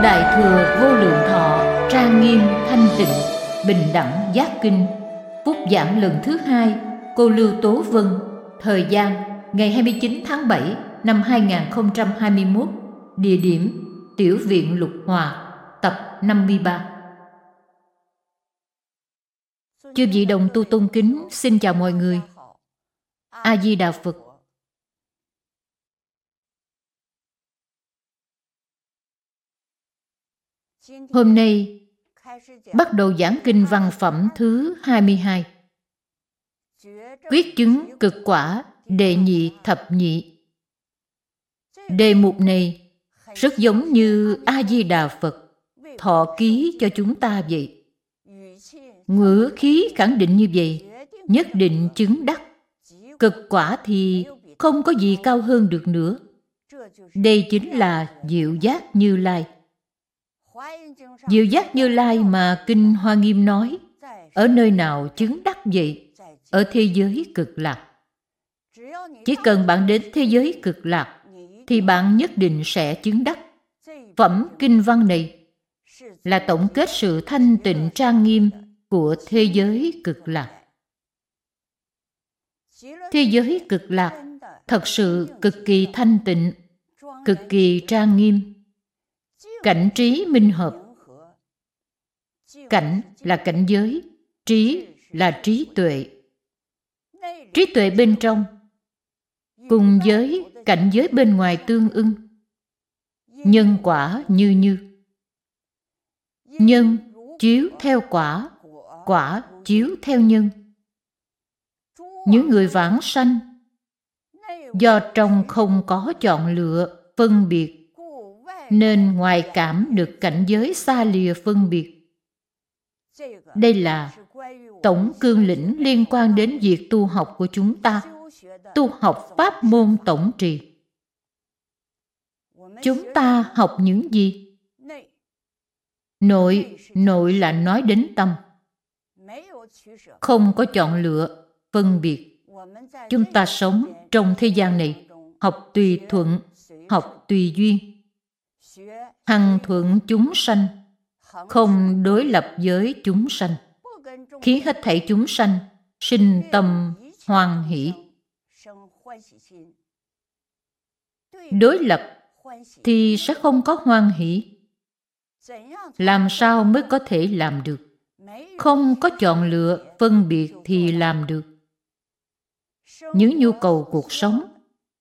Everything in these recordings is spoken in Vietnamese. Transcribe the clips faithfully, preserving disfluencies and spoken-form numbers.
Đại Thừa Vô Lượng Thọ Trang Nghiêm Thanh Tịnh Bình Đẳng Giác Kinh. Phúc giảng lần thứ hai. Cô Lưu Tố Vân. Thời gian ngày hai mươi chín tháng bảy năm hai nghìn không trăm hai mươi mốt. Địa điểm Tiểu viện Lục Hòa. Tập năm mươi ba. Chư vị đồng tu tôn kính, xin chào mọi người. A Di Đà Phật. Hôm nay bắt đầu giảng kinh văn phẩm thứ hai mươi hai. Quyết chứng cực quả đệ nhị thập nhị. Đề mục này rất giống như A Di Đà Phật thọ ký cho chúng ta vậy. Ngữ khí khẳng định như vậy, nhất định chứng đắc. Cực quả thì không có gì cao hơn được nữa. Đây chính là diệu giác Như Lai. Diệu giác Như Lai mà Kinh Hoa Nghiêm nói, ở nơi nào chứng đắc vậy? Ở thế giới cực lạc. Chỉ cần bạn đến thế giới cực lạc thì bạn nhất định sẽ chứng đắc. Phẩm kinh văn này là tổng kết sự thanh tịnh trang nghiêm của thế giới cực lạc. Thế giới cực lạc thật sự cực kỳ thanh tịnh, cực kỳ trang nghiêm. Cảnh trí minh hợp. Cảnh là cảnh giới, trí là trí tuệ. Trí tuệ bên trong cùng với cảnh giới bên ngoài tương ưng. Nhân quả như như. Nhân chiếu theo quả, quả chiếu theo nhân. Những người vãng sanh do trong không có chọn lựa, phân biệt, nên ngoại cảm được cảnh giới xa lìa phân biệt. Đây là tổng cương lĩnh liên quan đến việc tu học của chúng ta, tu học pháp môn tổng trì. Chúng ta học những gì? Nội, nội là nói đến tâm. Không có chọn lựa, phân biệt. Chúng ta sống trong thế gian này, học tùy thuận, học tùy duyên. Hằng thuận chúng sanh, không đối lập với chúng sanh, khiến hết thảy chúng sanh sinh tâm hoan hỷ. Đối lập thì sẽ không có hoan hỷ. Làm sao mới có thể làm được? Không có chọn lựa, phân biệt thì làm được. Những nhu cầu cuộc sống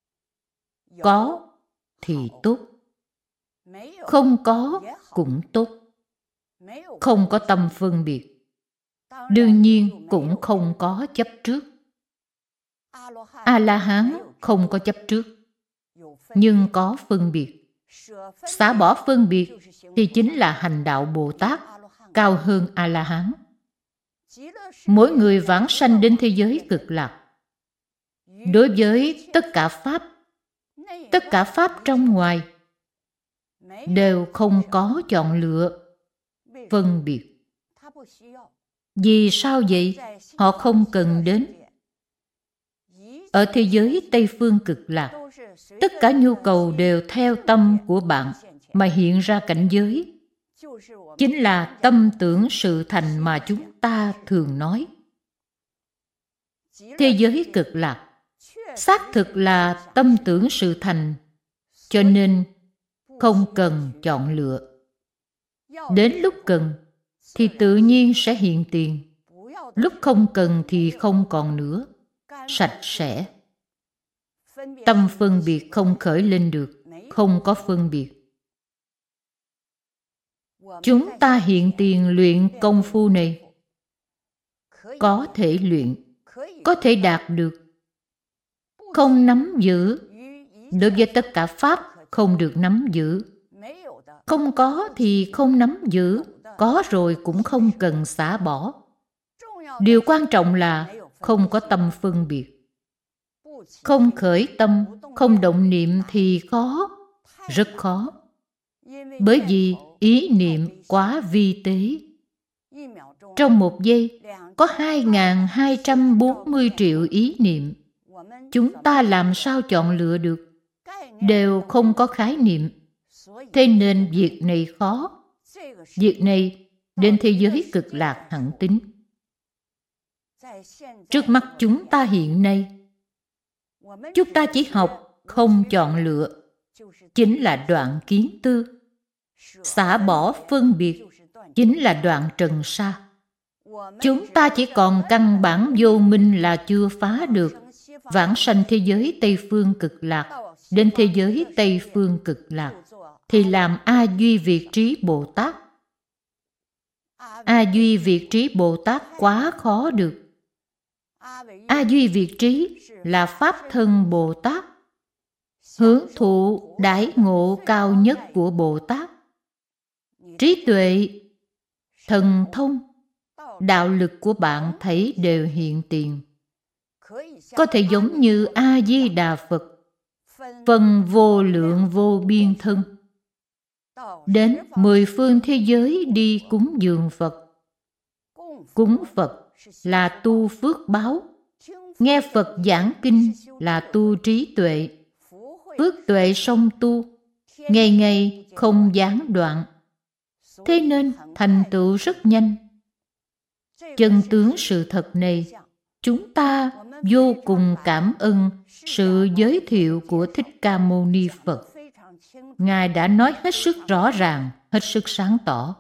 có thì tốt, không có cũng tốt. Không có tâm phân biệt, đương nhiên cũng không có chấp trước. A-la-hán không có chấp trước, nhưng có phân biệt. Xả bỏ phân biệt thì chính là hành đạo Bồ Tát, cao hơn A-la-hán. Mỗi người vãng sanh đến thế giới cực lạc. Đối với tất cả Pháp, tất cả Pháp trong ngoài đều không có chọn lựa, phân biệt. Vì sao vậy? Họ không cần đến. Ở thế giới Tây Phương cực lạc, tất cả nhu cầu đều theo tâm của bạn mà hiện ra cảnh giới. Chính là tâm tưởng sự thành mà chúng ta thường nói. Thế giới cực lạc xác thực là tâm tưởng sự thành, cho nên không cần chọn lựa. Đến lúc cần thì tự nhiên sẽ hiện tiền. Lúc không cần thì không còn nữa, sạch sẽ. Tâm phân biệt không khởi lên được, không có phân biệt. Chúng ta hiện tiền luyện công phu này, có thể luyện, có thể đạt được. Không nắm giữ, đối với tất cả Pháp không được nắm giữ. Không có thì không nắm giữ, có rồi cũng không cần xả bỏ. Điều quan trọng là không có tâm phân biệt. Không khởi tâm, không động niệm thì khó, rất khó. Bởi vì ý niệm quá vi tế. Trong một giây có hai nghìn hai trăm bốn mươi triệu ý niệm. Chúng ta làm sao chọn lựa được? Đều không có khái niệm. Thế nên việc này khó. Việc này đến thế giới cực lạc hẳn tính. Trước mắt chúng ta hiện nay, chúng ta chỉ học không chọn lựa, chính là đoạn kiến tư. Xả bỏ phân biệt, chính là đoạn trần sa. Chúng ta chỉ còn căn bản vô minh là chưa phá được. Vãng sanh thế giới Tây Phương Cực Lạc, đến thế giới Tây Phương Cực Lạc, thì làm A Duy Việt Trí Bồ Tát. A Duy Việt Trí Bồ Tát quá khó được. A Duy Việt Trí là Pháp thân Bồ Tát, hưởng thụ đãi ngộ cao nhất của Bồ Tát. Trí tuệ, thần thông, đạo lực của bạn thấy đều hiện tiền. Có thể giống như A-di-đà Phật, phần vô lượng vô biên thân. Đến mười phương thế giới đi cúng dường Phật. Cúng Phật là tu phước báo. Nghe Phật giảng kinh là tu trí tuệ. Phước tuệ song tu, ngày ngày không gián đoạn. Thế nên thành tựu rất nhanh. Chân tướng sự thật này, chúng ta vô cùng cảm ơn sự giới thiệu của Thích Ca Mâu Ni Phật. Ngài đã nói hết sức rõ ràng, hết sức sáng tỏ.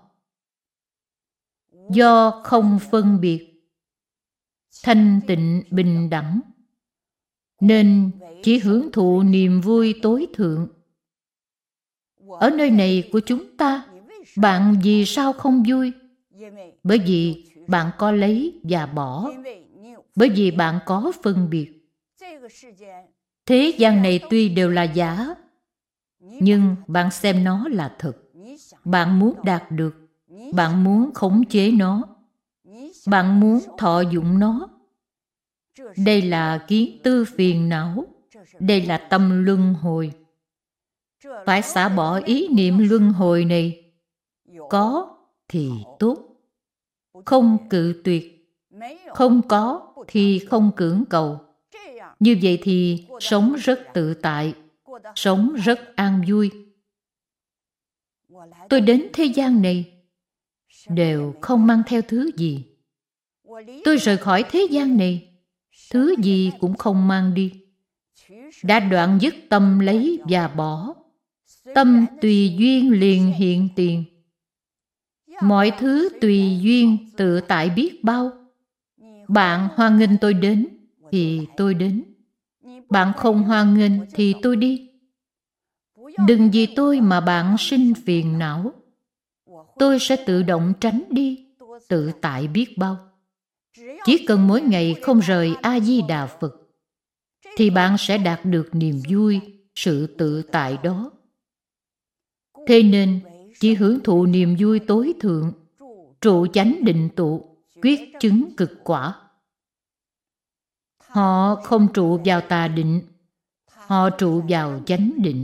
Do không phân biệt, thanh tịnh bình đẳng, nên chỉ hưởng thụ niềm vui tối thượng. Ở nơi này của chúng ta, bạn vì sao không vui? Bởi vì bạn có lấy và bỏ. Bởi vì bạn có phân biệt. Thế gian này tuy đều là giả, nhưng bạn xem nó là thật. Bạn muốn đạt được, bạn muốn khống chế nó, bạn muốn thọ dụng nó. Đây là kiến tư phiền não, đây là tâm luân hồi. Phải xả bỏ ý niệm luân hồi này. Có thì tốt, không cự tuyệt, không có thì không cưỡng cầu. Như vậy thì sống rất tự tại, sống rất an vui. Tôi đến thế gian này đều không mang theo thứ gì. Tôi rời khỏi thế gian này, thứ gì cũng không mang đi. Đã đoạn dứt tâm lấy và bỏ, tâm tùy duyên liền hiện tiền. Mọi thứ tùy duyên tự tại biết bao. Bạn hoan nghênh tôi đến thì tôi đến. Bạn không hoan nghênh thì tôi đi. Đừng vì tôi mà bạn sinh phiền não. Tôi sẽ tự động tránh đi, tự tại biết bao. Chỉ cần mỗi ngày không rời A-di-đà Phật, thì bạn sẽ đạt được niềm vui, sự tự tại đó. Thế nên, chỉ hưởng thụ niềm vui tối thượng, trụ chánh định tụ, quyết chứng cực quả. Họ không trụ vào tà định, họ trụ vào chánh định.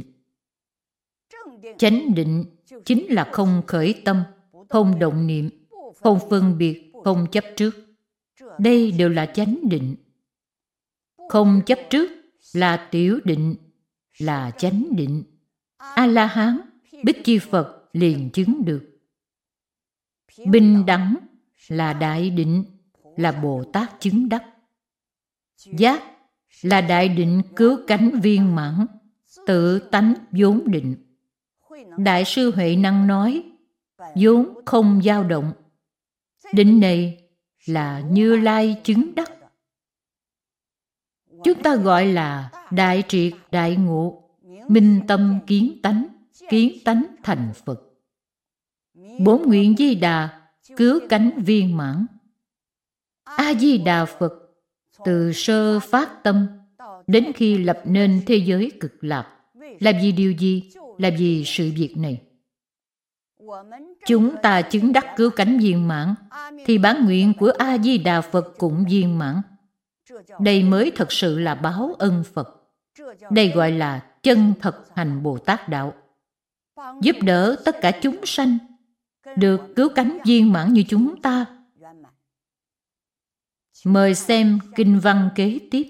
Chánh định chính là không khởi tâm, không động niệm, không phân biệt, không chấp trước. Đây đều là chánh định. Không chấp trước là tiểu định, là chánh định. A-la-hán, Bích Chi Phật liền chứng được. Bình đẳng là đại định, là Bồ Tát chứng đắc. Giác là đại định cứu cánh viên mãn, tự tánh vốn định. Đại sư Huệ Năng nói, vốn không dao động. Định này là Như Lai chứng đắc. Chúng ta gọi là đại triệt đại ngộ, minh tâm kiến tánh, kiến tánh thành Phật. Bổn nguyện Di Đà cứu cánh viên mãn. A Di Đà Phật từ sơ phát tâm đến khi lập nên thế giới cực lạc, là vì điều gì? Là vì sự việc này. Chúng ta chứng đắc cứu cánh viên mãn, thì bản nguyện của A Di Đà Phật cũng viên mãn. Đây mới thật sự là báo ân Phật. Đây gọi là chân thật hành Bồ Tát đạo. Giúp đỡ tất cả chúng sanh được cứu cánh viên mãn như chúng ta. Mời xem kinh văn kế tiếp.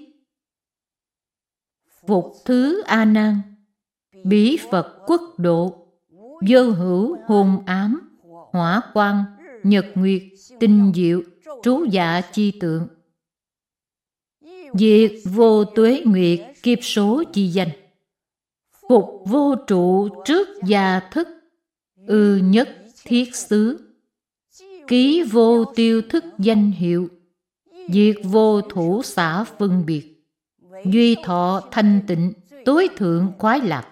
Phục thứ A Nan, bỉ Phật quốc độ, vô hữu hôn ám, hỏa quang, nhật nguyệt, tinh diệu, trú dạ chi tượng. Diệt vô tuế nguyệt, kiếp số chi danh. Phục vô trụ trước gia thức, ư nhất thiết xứ. Ký vô tiêu thức danh hiệu, diệt vô thủ xả phân biệt. Duy thọ thanh tịnh, tối thượng khoái lạc.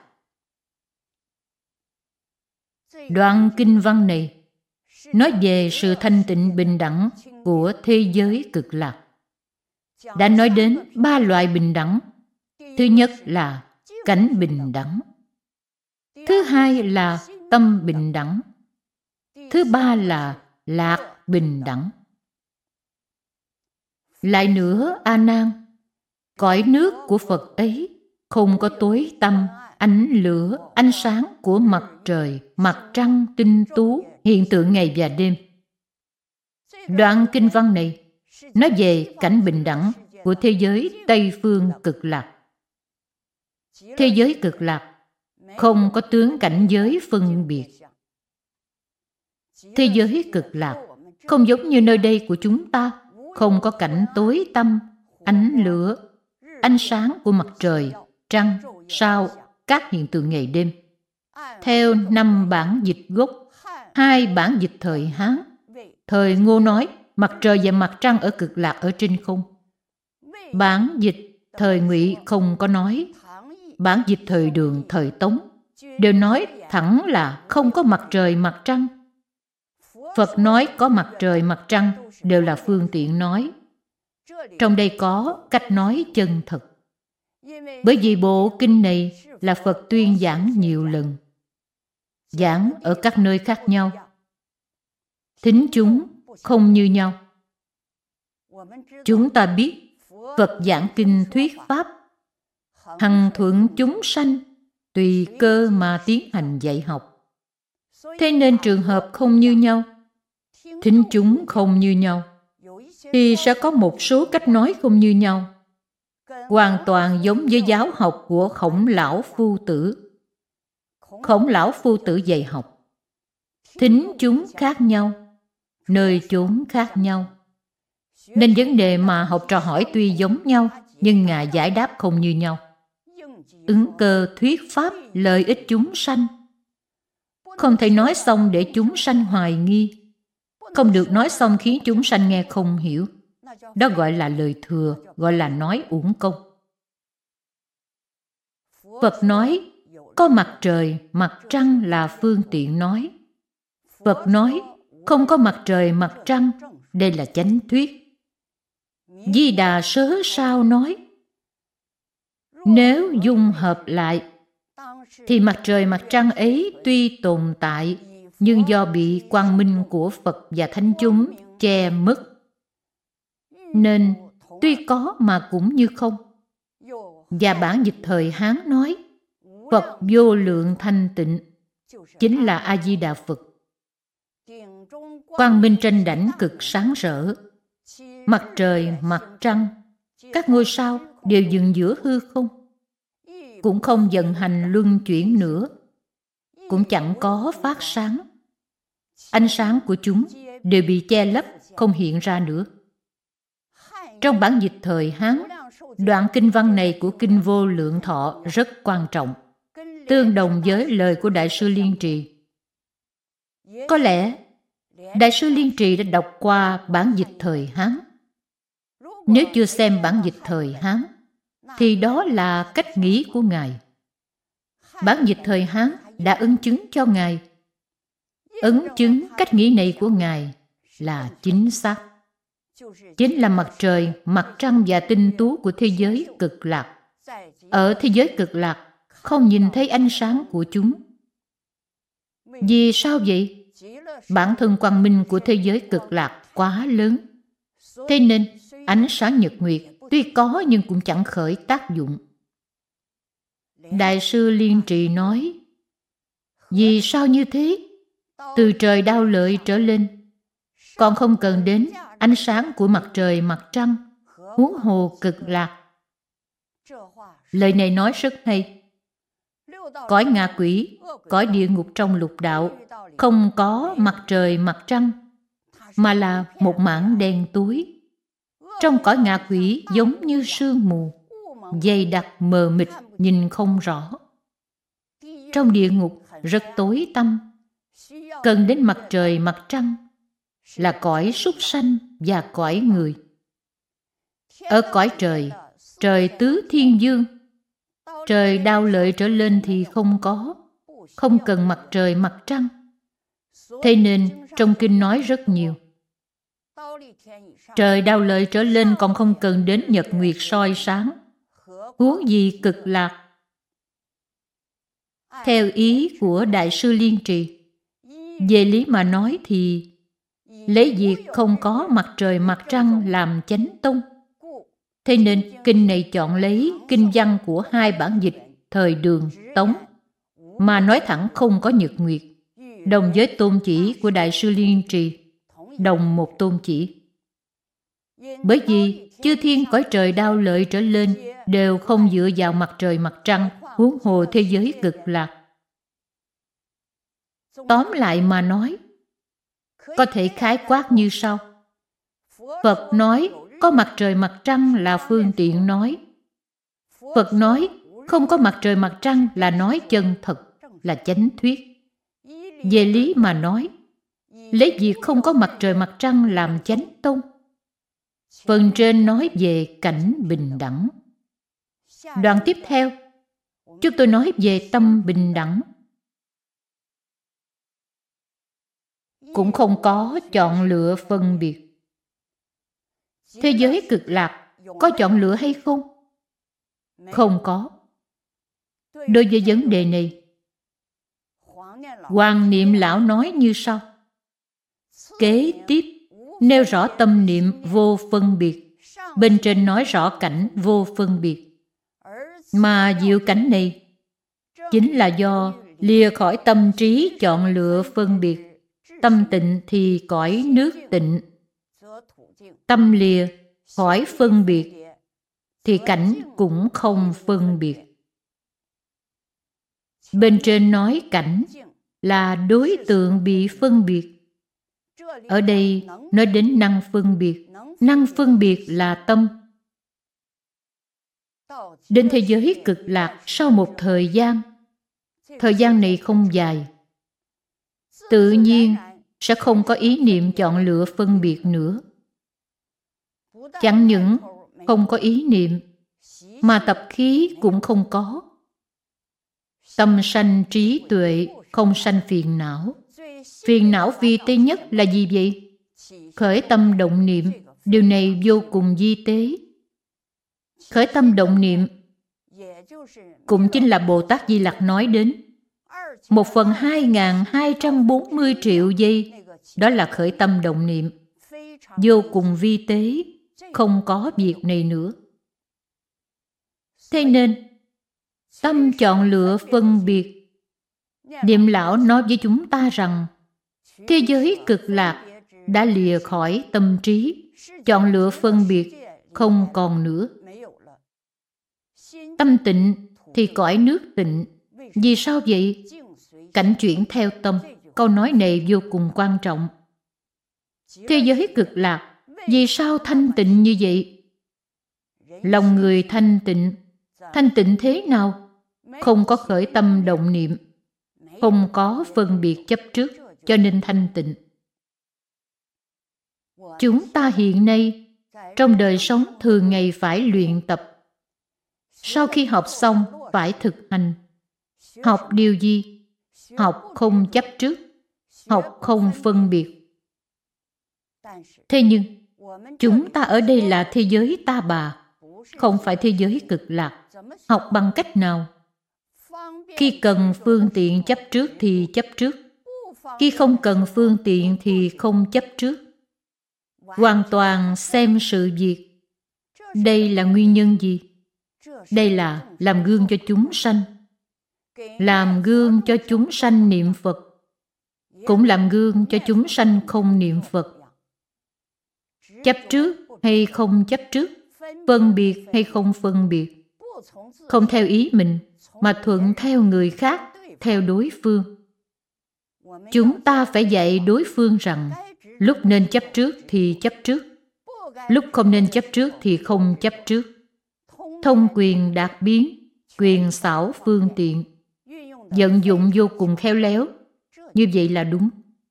Đoạn kinh văn này nói về sự thanh tịnh bình đẳng của thế giới cực lạc. Đã nói đến ba loại bình đẳng. Thứ nhất là cảnh bình đẳng. Thứ hai là tâm bình đẳng. Thứ ba là lạc bình đẳng. Lại nữa, A Nan, cõi nước của Phật ấy không có tối tăm, ánh lửa, ánh sáng của mặt trời, mặt trăng, tinh tú, hiện tượng ngày và đêm. Đoạn kinh văn này nói về cảnh bình đẳng của thế giới Tây Phương cực lạc. Thế giới cực lạc không có tướng cảnh giới phân biệt. Thế giới cực lạc không giống như nơi đây của chúng ta, không có cảnh tối tăm, ánh lửa, ánh sáng của mặt trời, trăng, sao, các hiện tượng ngày đêm. Theo năm bản dịch gốc, hai bản dịch thời Hán, thời Ngô nói mặt trời và mặt trăng ở cực lạc ở trên không. Bản dịch thời Ngụy không có nói. Bản dịch thời Đường, thời Tống đều nói thẳng là không có mặt trời, mặt trăng. Phật nói có mặt trời, mặt trăng đều là phương tiện nói. Trong đây có cách nói chân thật. Bởi vì bộ kinh này là Phật tuyên giảng nhiều lần, giảng ở các nơi khác nhau. Thính chúng không như nhau. Chúng ta biết Phật giảng kinh thuyết pháp, hằng thuận chúng sanh, tùy cơ mà tiến hành dạy học. Thế nên trường hợp không như nhau, thính chúng không như nhau, thì sẽ có một số cách nói không như nhau, hoàn toàn giống với giáo học của Khổng Lão Phu Tử. Khổng Lão Phu Tử dạy học, thính chúng khác nhau, nơi chốn khác nhau, nên vấn đề mà học trò hỏi tuy giống nhau, nhưng Ngài giải đáp không như nhau. Ứng cơ thuyết pháp lợi ích chúng sanh, không thể nói xong để chúng sanh hoài nghi, không được nói xong khiến chúng sanh nghe không hiểu. Đó gọi là lời thừa, gọi là nói uổng công. Phật nói có mặt trời, mặt trăng là phương tiện nói. Phật nói không có mặt trời, mặt trăng, đây là chánh thuyết. Di Đà Sớ Sao nói nếu dung hợp lại thì mặt trời, mặt trăng ấy tuy tồn tại, nhưng do bị quang minh của Phật và thánh chúng che mất, nên tuy có mà cũng như không. Và bản dịch thời Hán nói Phật vô lượng thanh tịnh chính là A-di-đà Phật. Quang minh tranh đảnh cực sáng rỡ, mặt trời, mặt trăng, các ngôi sao đều dừng giữa hư không, cũng không vận hành luân chuyển nữa, cũng chẳng có phát sáng. Ánh sáng của chúng đều bị che lấp, không hiện ra nữa. Trong bản dịch thời Hán, đoạn kinh văn này của Kinh Vô Lượng Thọ rất quan trọng, tương đồng với lời của Đại sư Liên Trì. Có lẽ Đại sư Liên Trì đã đọc qua bản dịch thời Hán. Nếu chưa xem bản dịch thời Hán, thì đó là cách nghĩ của Ngài. Bản dịch thời Hán đã ứng chứng cho Ngài. Ứng chứng cách nghĩ này của Ngài là chính xác. Chính là mặt trời, mặt trăng và tinh tú của thế giới cực lạc. Ở thế giới cực lạc không nhìn thấy ánh sáng của chúng. Vì sao vậy? Bản thân quang minh của thế giới cực lạc quá lớn. Thế nên ánh sáng nhật nguyệt tuy có nhưng cũng chẳng khởi tác dụng. Đại sư Liên Trì nói, vì sao như thế? Từ trời Đao Lợi trở lên, còn không cần đến ánh sáng của mặt trời, mặt trăng, huống hồ cực lạc. Lời này nói rất hay. cõi ngạ quỷ, cõi địa ngục trong lục đạo, không có mặt trời mặt trăng, mà là một mảng đen tối. Trong cõi ngạ quỷ giống như sương mù, dày đặc mờ mịt, nhìn không rõ. Trong địa ngục rất tối tăm, cần đến mặt trời mặt trăng, là cõi súc sanh và cõi người. Ở cõi trời, trời tứ thiên dương, trời đao lợi trở lên thì không có, không cần mặt trời mặt trăng. Thế nên trong kinh nói rất nhiều. Trời đao lợi trở lên còn không cần đến nhật nguyệt soi sáng, huống gì cực lạc. Theo ý của Đại sư Liên Trì, về lý mà nói thì lấy việc không có mặt trời mặt trăng làm chánh tông. Thế nên kinh này chọn lấy kinh văn của hai bản dịch thời Đường, Tống, mà nói thẳng không có nhật nguyệt, đồng với tôn chỉ của Đại sư Liên Trì, đồng một tôn chỉ. Bởi vì chư thiên cõi trời đao lợi trở lên đều không dựa vào mặt trời mặt trăng, huống hồ thế giới cực lạc. Tóm lại mà nói, có thể khái quát như sau. Phật nói có mặt trời mặt trăng là phương tiện nói. Phật nói không có mặt trời mặt trăng là nói chân thật, là chánh thuyết. Về lý mà nói, lấy việc không có mặt trời mặt trăng làm chánh tông. Phần trên nói về cảnh bình đẳng. Đoạn tiếp theo, chúng tôi nói về tâm bình đẳng. Cũng không có chọn lựa phân biệt. Thế giới cực lạc có chọn lựa hay không? Không có. Đối với vấn đề này, Hoàng Niệm Lão nói như sau. Kế tiếp nêu rõ tâm niệm vô phân biệt, bên trên nói rõ cảnh vô phân biệt. Mà diệu cảnh này chính là do lìa khỏi tâm trí chọn lựa phân biệt. Tâm tịnh thì cõi nước tịnh, tâm lìa khỏi phân biệt thì cảnh cũng không phân biệt. Bên trên nói cảnh là đối tượng bị phân biệt. Ở đây nói đến năng phân biệt. Năng phân biệt là tâm. Đến thế giới cực lạc sau một thời gian, thời gian này không dài, tự nhiên sẽ không có ý niệm chọn lựa phân biệt nữa. Chẳng những không có ý niệm, mà tập khí cũng không có. Tâm sanh trí tuệ, không sanh phiền não. Phiền não vi tế nhất là gì vậy? Khởi tâm động niệm, điều này vô cùng vi tế. Khởi tâm động niệm cũng chính là Bồ Tát Di Lặc nói đến một phần hai nghìn hai trăm bốn mươi triệu giây, đó là khởi tâm động niệm, vô cùng vi tế, không có việc này nữa. Thế nên tâm chọn lựa phân biệt. Niệm Lão nói với chúng ta rằng thế giới cực lạc đã lìa khỏi tâm trí chọn lựa phân biệt, không còn nữa. Tâm tịnh thì cõi nước tịnh. Vì sao vậy? Cảnh chuyển theo tâm. Câu nói này vô cùng quan trọng. Thế giới cực lạc vì sao thanh tịnh như vậy? Lòng người thanh tịnh. Thanh tịnh thế nào? Không có khởi tâm động niệm, không có phân biệt chấp trước, cho nên thanh tịnh. Chúng ta hiện nay trong đời sống thường ngày phải luyện tập. Sau khi học xong phải thực hành. Học điều gì? Học không chấp trước, học không phân biệt. Thế nhưng chúng ta ở đây là thế giới ta bà, không phải thế giới cực lạc. Học bằng cách nào? Khi cần phương tiện chấp trước thì chấp trước, khi không cần phương tiện thì không chấp trước. Hoàn toàn xem sự việc. Đây là nguyên nhân gì? Đây là làm gương cho chúng sanh. Làm gương cho chúng sanh niệm Phật, cũng làm gương cho chúng sanh không niệm Phật. Chấp trước hay không chấp trước, phân biệt hay không phân biệt, không theo ý mình, mà thuận theo người khác, theo đối phương. Chúng ta phải dạy đối phương rằng lúc nên chấp trước thì chấp trước, lúc không nên chấp trước thì không chấp trước. Thông quyền đạt biến, quyền xảo phương tiện, vận dụng vô cùng khéo léo. Như vậy là đúng.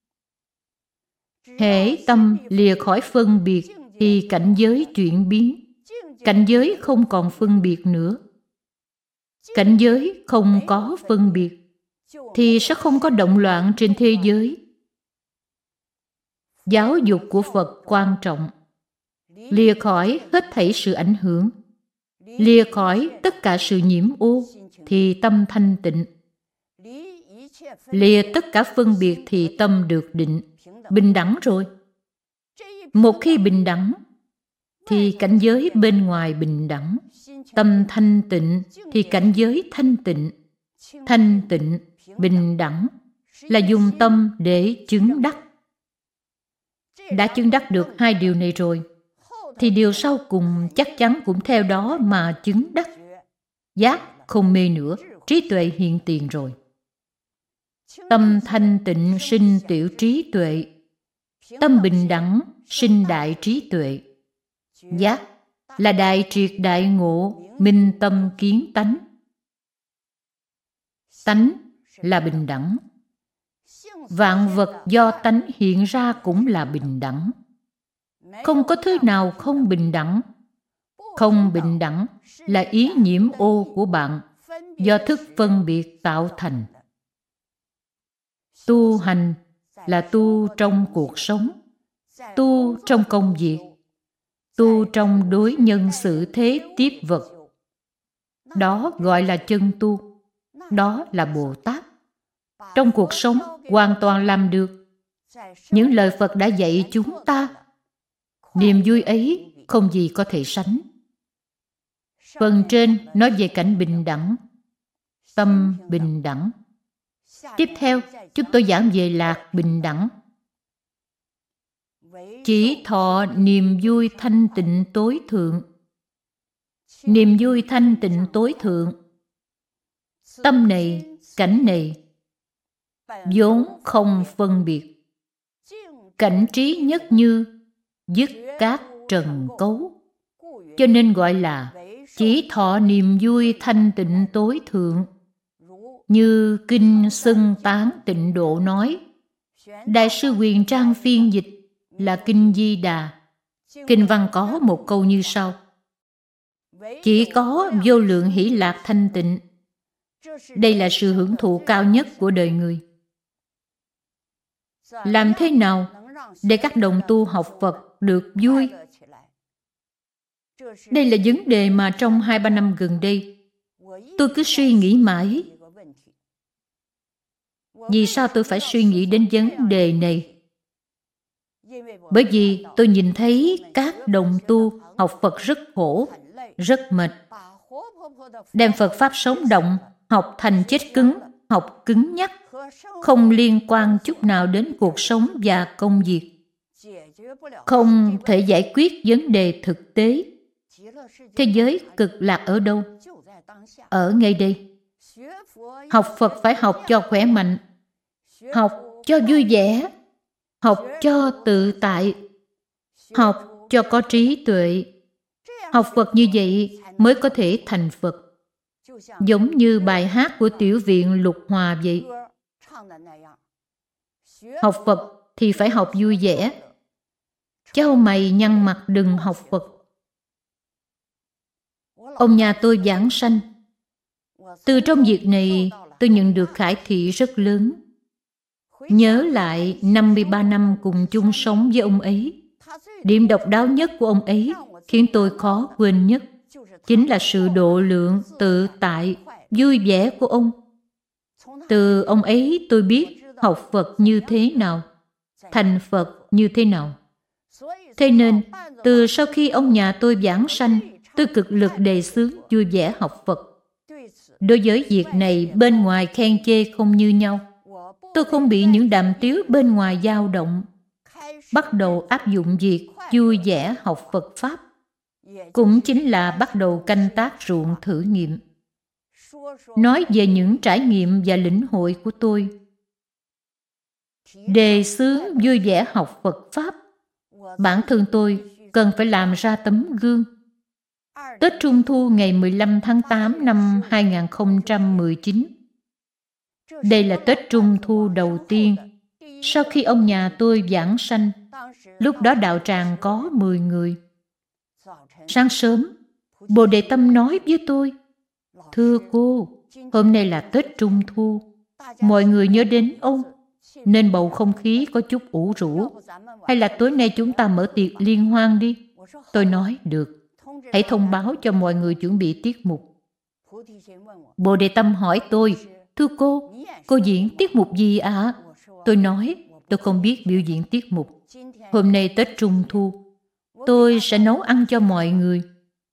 Hễ tâm lìa khỏi phân biệt thì cảnh giới chuyển biến. Cảnh giới không còn phân biệt nữa. Cảnh giới không có phân biệt thì sẽ không có động loạn trên thế giới. Giáo dục của Phật quan trọng. Lìa khỏi hết thảy sự ảnh hưởng, lìa khỏi tất cả sự nhiễm ô thì tâm thanh tịnh. Lìa tất cả phân biệt thì tâm được định, bình đẳng rồi. Một khi bình đẳng thì cảnh giới bên ngoài bình đẳng. Tâm thanh tịnh thì cảnh giới thanh tịnh. Thanh tịnh, bình đẳng là dùng tâm để chứng đắc. Đã chứng đắc được hai điều này rồi thì điều sau cùng chắc chắn cũng theo đó mà chứng đắc. Giác không mê nữa, trí tuệ hiện tiền rồi. Tâm thanh tịnh sinh tiểu trí tuệ, tâm bình đẳng sinh đại trí tuệ. Giác là đại triệt đại ngộ, minh tâm kiến tánh. Tánh là bình đẳng. Vạn vật do tánh hiện ra cũng là bình đẳng. Không có thứ nào không bình đẳng. Không bình đẳng là ý nhiễm ô của bạn do thức phân biệt tạo thành. Tu hành là tu trong cuộc sống, tu trong công việc, tu trong đối nhân xử thế tiếp vật. Đó gọi là chân tu. Đó là Bồ Tát. Trong cuộc sống hoàn toàn làm được những lời Phật đã dạy chúng ta. Niềm vui ấy không gì có thể sánh. Phần trên nói về cảnh bình đẳng, tâm bình đẳng. Tiếp theo, chúng tôi giảng về lạc bình đẳng. Chỉ thọ niềm vui thanh tịnh tối thượng. Niềm vui thanh tịnh tối thượng. Tâm này, cảnh này, vốn không phân biệt. Cảnh trí nhất như, dứt các trần cấu. Cho nên gọi là chỉ thọ niềm vui thanh tịnh tối thượng. Như Kinh Xưng Tán Tịnh Độ nói, Đại sư Huyền Trang phiên dịch là Kinh Di Đà. Kinh văn có một câu như sau: chỉ có vô lượng hỷ lạc thanh tịnh. Đây là sự hưởng thụ cao nhất của đời người. Làm thế nào để các đồng tu học Phật được vui? Đây là vấn đề mà trong hai ba năm gần đây tôi cứ suy nghĩ mãi. Vì sao tôi phải suy nghĩ đến vấn đề này? Bởi vì tôi nhìn thấy các đồng tu học Phật rất khổ, rất mệt. Đem Phật Pháp sống động, học thành chết cứng, học cứng nhắc, không liên quan chút nào đến cuộc sống và công việc. Không thể giải quyết vấn đề thực tế. Thế giới cực lạc ở đâu? Ở ngay đây. Học Phật phải học cho khỏe mạnh, học cho vui vẻ, học cho tự tại, học cho có trí tuệ. Học Phật như vậy mới có thể thành Phật. Giống như bài hát của Tiểu viện Lục Hòa vậy. Học Phật thì phải học vui vẻ. Chau mày nhăn mặt đừng học Phật. Ông nhà tôi giảng sanh. Từ trong việc này tôi nhận được khải thị rất lớn. Nhớ lại năm mươi ba năm cùng chung sống với ông ấy, điểm độc đáo nhất của ông ấy khiến tôi khó quên nhất chính là sự độ lượng, tự tại, vui vẻ của ông. Từ ông ấy tôi biết học Phật như thế nào, thành Phật như thế nào. Thế nên, từ sau khi ông nhà tôi giảng sanh, tôi cực lực đề xướng vui vẻ học Phật. Đối với việc này, bên ngoài khen chê không như nhau. Tôi không bị những đàm tiếu bên ngoài dao động. Bắt đầu áp dụng việc vui vẻ học Phật Pháp. cũng chính là bắt đầu canh tác ruộng thử nghiệm. Nói về những trải nghiệm và lĩnh hội của tôi. Đề xướng vui vẻ học Phật Pháp. Bản thân tôi cần phải làm ra tấm gương. Tết Trung Thu ngày mười lăm tháng tám năm hai nghìn không trăm mười chín. Đây là Tết Trung Thu đầu tiên sau khi ông nhà tôi vãng sanh. Lúc đó đạo tràng có mười người. Sáng sớm, Bồ Đề Tâm nói với tôi: "Thưa cô, hôm nay là Tết Trung Thu. Mọi người nhớ đến ông, nên bầu không khí có chút ủ rũ. Hay là tối nay chúng ta mở tiệc liên hoan đi?" Tôi nói: "Được. Hãy thông báo cho mọi người chuẩn bị tiết mục." Bồ Đề Tâm hỏi tôi: "Thưa cô, cô diễn tiết mục gì ạ?" À? Tôi nói: "Tôi không biết biểu diễn tiết mục. Hôm nay Tết Trung Thu, tôi sẽ nấu ăn cho mọi người."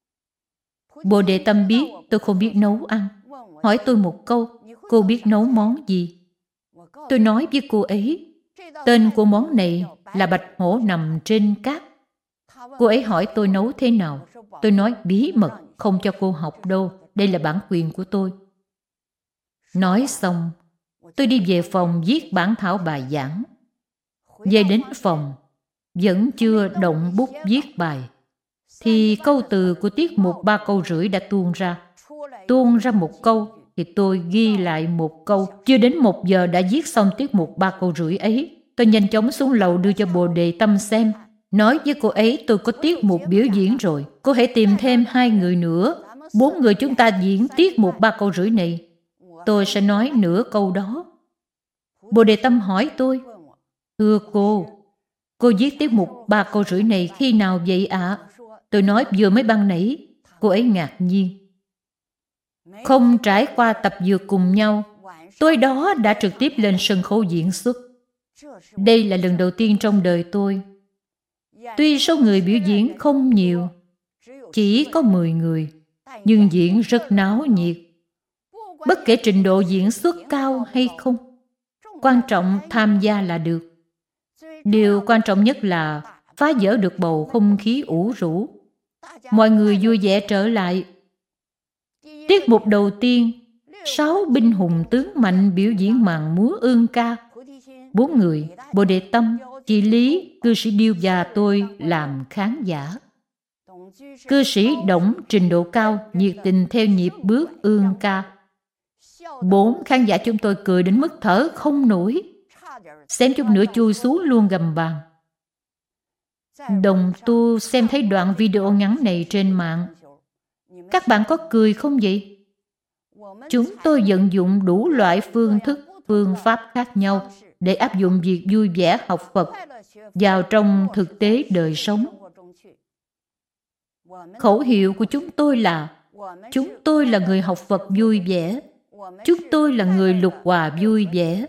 Bồ Đề Tâm biết tôi không biết nấu ăn, hỏi tôi một câu: "Cô biết nấu món gì?" Tôi nói với cô ấy: "Tên của món này là bạch hổ nằm trên cát." Cô ấy hỏi tôi nấu thế nào. Tôi nói: "Bí mật, không cho cô học đâu. Đây là bản quyền của tôi." Nói xong, tôi đi về phòng viết bản thảo bài giảng. Về đến phòng, vẫn chưa động bút viết bài, thì câu từ của tiết mục ba câu rưỡi đã tuôn ra. Tuôn ra một câu, thì tôi ghi lại một câu. Chưa đến một giờ đã viết xong tiết mục ba câu rưỡi ấy. Tôi nhanh chóng xuống lầu đưa cho Bồ Đề Tâm xem. Nói với cô ấy tôi có tiết mục biểu diễn rồi. Cô hãy tìm thêm hai người nữa. Bốn người chúng ta diễn tiết mục ba câu rưỡi này. Tôi sẽ nói nửa câu đó. Bồ Đề Tâm hỏi tôi: "Thưa cô, cô viết tiết mục ba câu rưỡi này khi nào vậy ạ?" À? Tôi nói: "Vừa mới ban nãy." Cô ấy ngạc nhiên. Không trải qua tập dược cùng nhau, tôi đó đã trực tiếp lên sân khấu diễn xuất. Đây là lần đầu tiên trong đời tôi. Tuy số người biểu diễn không nhiều, chỉ có mười người, nhưng diễn rất náo nhiệt. Bất kể trình độ diễn xuất cao hay không, quan trọng tham gia là được. Điều quan trọng nhất là phá vỡ được bầu không khí ủ rũ. Mọi người vui vẻ trở lại. Tiết mục đầu tiên, sáu binh hùng tướng mạnh biểu diễn màn múa ương ca. Bốn người, Bồ Đề Tâm, chị Lý, cư sĩ Điêu và tôi làm khán giả. Cư sĩ Đổng trình độ cao, nhiệt tình theo nhịp bước ương ca. Bốn khán giả chúng tôi cười đến mức thở không nổi, xem chút nữa chui xuống luôn gầm bàn. Đồng tu xem thấy đoạn video ngắn này trên mạng. Các bạn có cười không vậy? Chúng tôi vận dụng đủ loại phương thức, phương pháp khác nhau để áp dụng việc vui vẻ học Phật vào trong thực tế đời sống. Khẩu hiệu của chúng tôi là: chúng tôi là người học Phật vui vẻ. Chúng tôi là người lục hòa vui vẻ.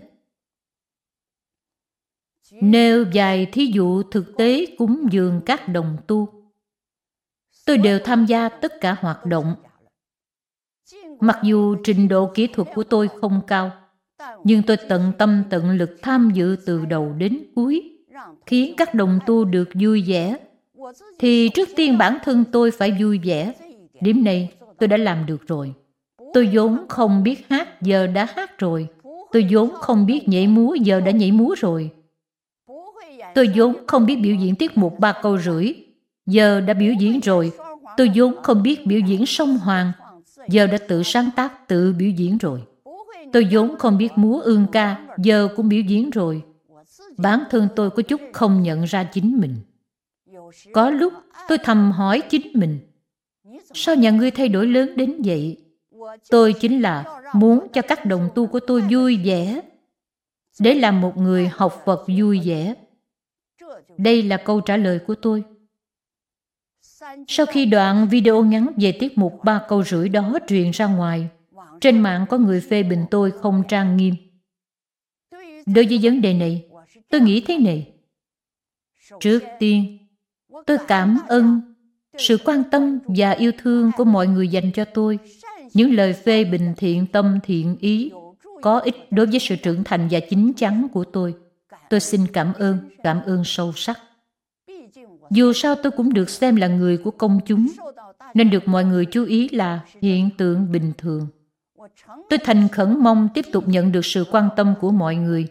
Nêu vài thí dụ thực tế cúng dường các đồng tu. Tôi đều tham gia tất cả hoạt động. Mặc dù trình độ kỹ thuật của tôi không cao, nhưng tôi tận tâm tận lực tham dự từ đầu đến cuối, khiến các đồng tu được vui vẻ. Thì trước tiên bản thân tôi phải vui vẻ. Điểm này tôi đã làm được rồi. Tôi vốn không biết hát, giờ đã hát rồi. Tôi vốn không biết nhảy múa, giờ đã nhảy múa rồi. Tôi vốn không biết biểu diễn tiết mục ba câu rưỡi, giờ đã biểu diễn rồi. Tôi vốn không biết biểu diễn song hoàng, giờ đã tự sáng tác, tự biểu diễn rồi. Tôi vốn không biết múa ương ca, giờ cũng biểu diễn rồi. Bản thân tôi có chút không nhận ra chính mình. Có lúc tôi thầm hỏi chính mình: sao nhà ngươi thay đổi lớn đến vậy? Tôi chính là muốn cho các đồng tu của tôi vui vẻ, để làm một người học Phật vui vẻ. Đây là câu trả lời của tôi. Sau khi đoạn video ngắn về tiết mục ba câu rưỡi đó truyền ra ngoài, trên mạng có người phê bình tôi không trang nghiêm. Đối với vấn đề này, tôi nghĩ thế này. Trước tiên, tôi cảm ơn sự quan tâm và yêu thương của mọi người dành cho tôi. Những lời phê bình thiện tâm thiện ý có ích đối với sự trưởng thành và chín chắn của tôi. Tôi xin cảm ơn, cảm ơn sâu sắc. Dù sao tôi cũng được xem là người của công chúng, nên được mọi người chú ý là hiện tượng bình thường. Tôi thành khẩn mong tiếp tục nhận được sự quan tâm của mọi người.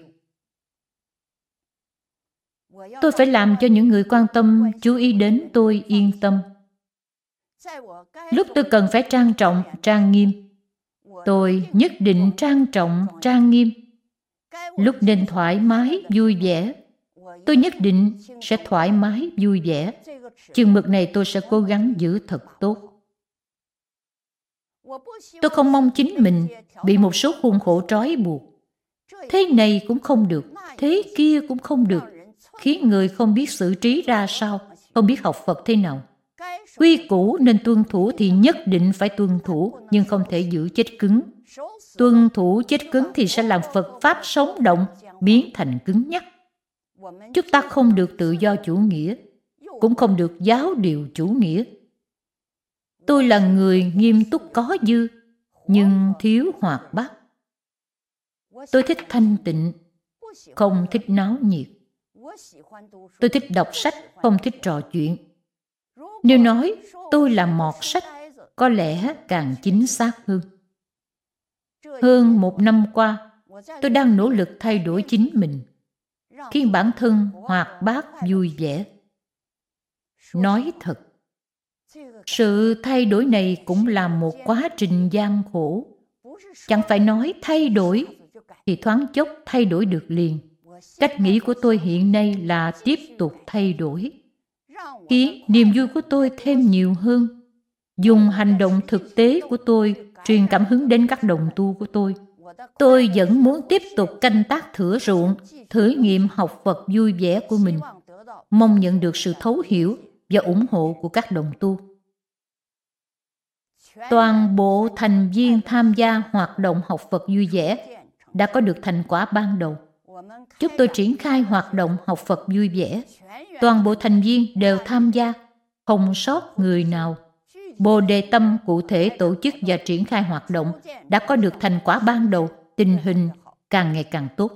Tôi phải làm cho những người quan tâm chú ý đến tôi yên tâm. Lúc tôi cần phải trang trọng, trang nghiêm, tôi nhất định trang trọng, trang nghiêm. Lúc nên thoải mái, vui vẻ, tôi nhất định sẽ thoải mái, vui vẻ. Chừng mực này tôi sẽ cố gắng giữ thật tốt. Tôi không mong chính mình bị một số khuôn khổ trói buộc. Thế này cũng không được, thế kia cũng không được, khiến người không biết xử trí ra sao, không biết học Phật thế nào. Quy củ nên tuân thủ thì nhất định phải tuân thủ, nhưng không thể giữ chết cứng. Tuân thủ chết cứng thì sẽ làm Phật Pháp sống động, biến thành cứng nhắc. Chúng ta không được tự do chủ nghĩa, cũng không được giáo điều chủ nghĩa. Tôi là người nghiêm túc có dư, nhưng thiếu hoạt bát. Tôi thích thanh tịnh, không thích náo nhiệt. Tôi thích đọc sách, không thích trò chuyện. Nếu nói tôi là mọt sách, có lẽ càng chính xác hơn. Hơn một năm qua, tôi đang nỗ lực thay đổi chính mình, khiến bản thân hoạt bát vui vẻ. Nói thật, sự thay đổi này cũng là một quá trình gian khổ. Chẳng phải nói thay đổi thì thoáng chốc thay đổi được liền. Cách nghĩ của tôi hiện nay là tiếp tục thay đổi, khiến niềm vui của tôi thêm nhiều hơn. Dùng hành động thực tế của tôi truyền cảm hứng đến các đồng tu của tôi. Tôi vẫn muốn tiếp tục canh tác thửa ruộng, thử nghiệm học Phật vui vẻ của mình, mong nhận được sự thấu hiểu và ủng hộ của các đồng tu. Toàn bộ thành viên tham gia hoạt động học Phật vui vẻ đã có được thành quả ban đầu. Chúng tôi triển khai hoạt động học Phật vui vẻ. Toàn bộ thành viên đều tham gia, không sót người nào. Bồ đề tâm cụ thể tổ chức và triển khai hoạt động đã có được thành quả ban đầu, tình hình càng ngày càng tốt.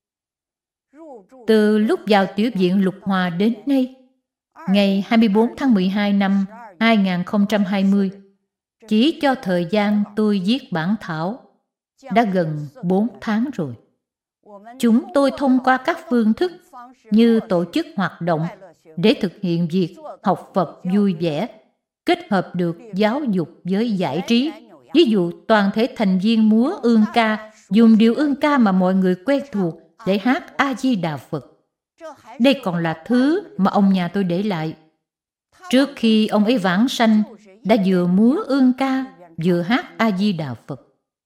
Từ lúc vào tiểu viện Lục Hòa đến nay, ngày hai mươi bốn tháng mười hai năm hai nghìn không trăm hai mươi, chỉ cho thời gian tôi viết bản thảo, đã gần bốn tháng rồi. Chúng tôi thông qua các phương thức như tổ chức hoạt động để thực hiện việc học Phật vui vẻ, kết hợp được giáo dục với giải trí. Ví dụ, toàn thể thành viên múa ương ca, dùng điệu ương ca mà mọi người quen thuộc để hát A-di-đà Phật. Đây còn là thứ mà ông nhà tôi để lại. Trước khi ông ấy vãng sanh, đã vừa múa ương ca, vừa hát A-di-đà Phật.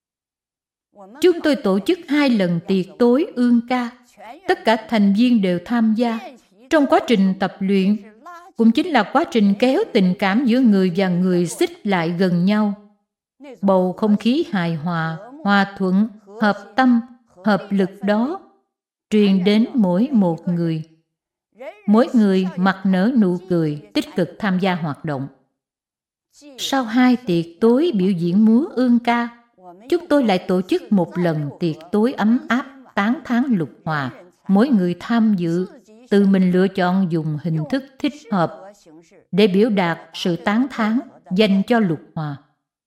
Chúng tôi tổ chức hai lần tiệc tối ương ca. Tất cả thành viên đều tham gia. Trong quá trình tập luyện, cũng chính là quá trình kéo tình cảm giữa người và người xích lại gần nhau. Bầu không khí hài hòa, hòa thuận, hợp tâm, hợp lực đó truyền đến mỗi một người. Mỗi người mặt nở nụ cười, tích cực tham gia hoạt động. Sau hai tiệc tối biểu diễn múa ương ca, chúng tôi lại tổ chức một lần tiệc tối ấm áp tán thán Lục Hòa. Mỗi người tham dự tự mình lựa chọn dùng hình thức thích hợp để biểu đạt sự tán thán dành cho Lục Hòa.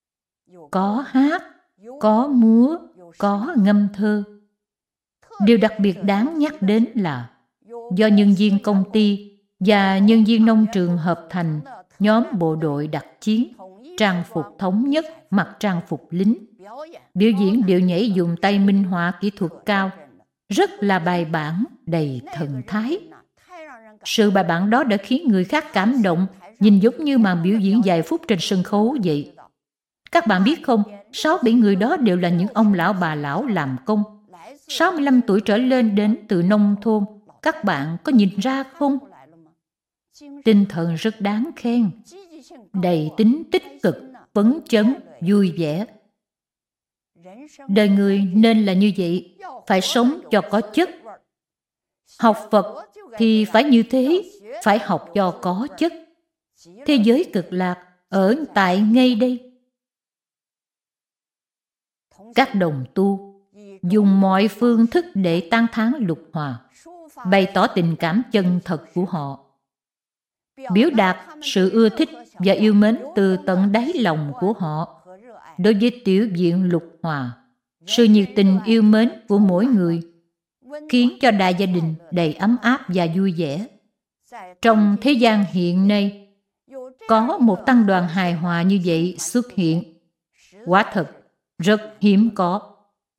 Có hát, có múa, có ngâm thơ. Điều đặc biệt đáng nhắc đến là do nhân viên công ty và nhân viên nông trường hợp thành nhóm bộ đội đặc chiến, trang phục thống nhất, mặc trang phục lính. Biểu diễn điệu nhảy dùng tay minh họa kỹ thuật cao, rất là bài bản, đầy thần thái. Sự bài bản đó đã khiến người khác cảm động, nhìn giống như màn biểu diễn vài phút trên sân khấu vậy. Các bạn biết không, sáu bảy người đó đều là những ông lão bà lão làm công. sáu mươi lăm tuổi trở lên đến từ nông thôn. Các bạn có nhìn ra không? Tinh thần rất đáng khen, đầy tính tích cực, phấn chấn, vui vẻ. Đời người nên là như vậy, phải sống cho có chất. Học Phật thì phải như thế, phải học cho có chất. Thế giới cực lạc ở tại ngay đây. Các đồng tu dùng mọi phương thức để tán thán Lục Hòa, bày tỏ tình cảm chân thật của họ. biểu đạt sự ưa thích và yêu mến từ tận đáy lòng của họ đối với tiểu viện Lục Hòa. Sự nhiệt tình yêu mến của mỗi người khiến cho đại gia đình đầy ấm áp và vui vẻ. Trong thế gian hiện nay, có một tăng đoàn hài hòa như vậy xuất hiện, quả thật rất hiếm có.